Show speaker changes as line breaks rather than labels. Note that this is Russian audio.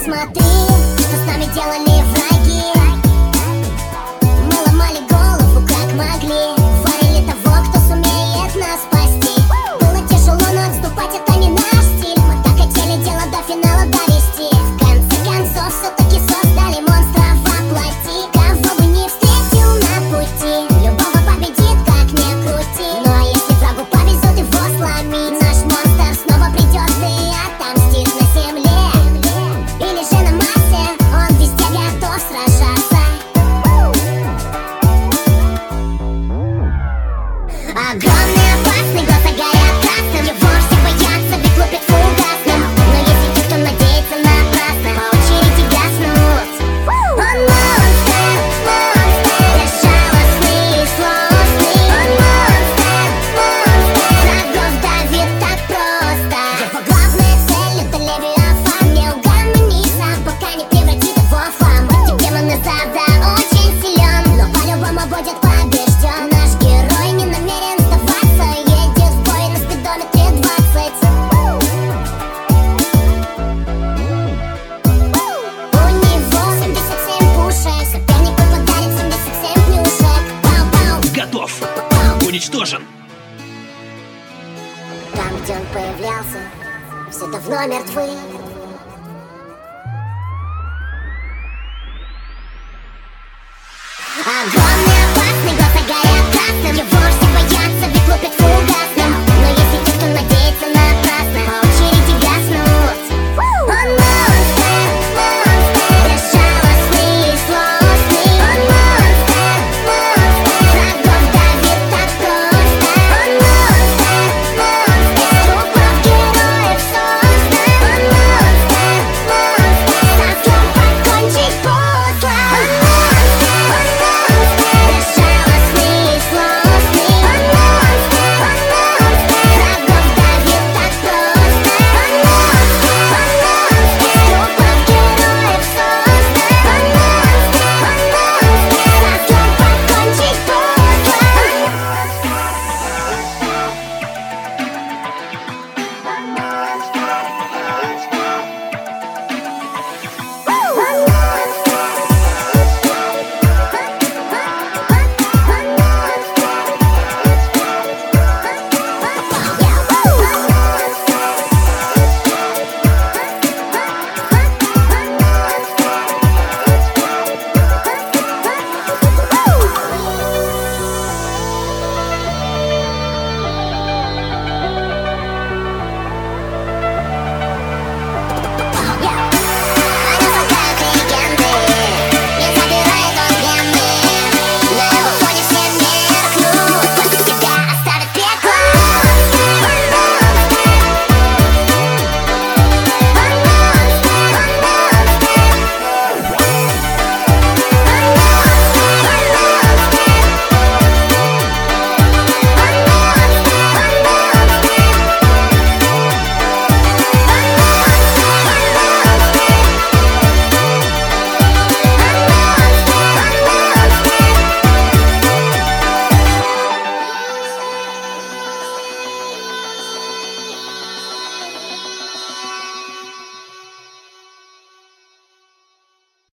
Посмотри, что с нами делали враги. Мы ломали голову как могли, варили того, кто сумеет нас спасти. Было тяжело, но отступать это не наш стиль. Мы так хотели дело до финала довести. В конце концов все-таки создали монстра воплоти. Кого бы не встретил на пути, любого победит, как ни крути. Ну а если врагу повезет его сломить, наш монстр снова придет и отомстит на земле. Или же на Марсе, он везде готов сражаться. Огромный, опасный, глаза горят красным. Его все боятся, ведь лупит фугасным. Но если те, кто надеется напрасно, по очереди гаснут. Он монстр, безжалостный и злостный. Он монстр, врагов давит так просто. Его главная цель — это Левиафан. Не угомонится, пока не превратит его в хлам. Эти демоны завда очень силен, но по-любому будет побежден. Наш герой не намерен сдаваться, едет в бой на спидометре 20. У него 77 пушек, сопернику подарит 77 плюшек. Пау-пау,
Готов. Уничтожен.
там, где он появлялся, все давно мертвы.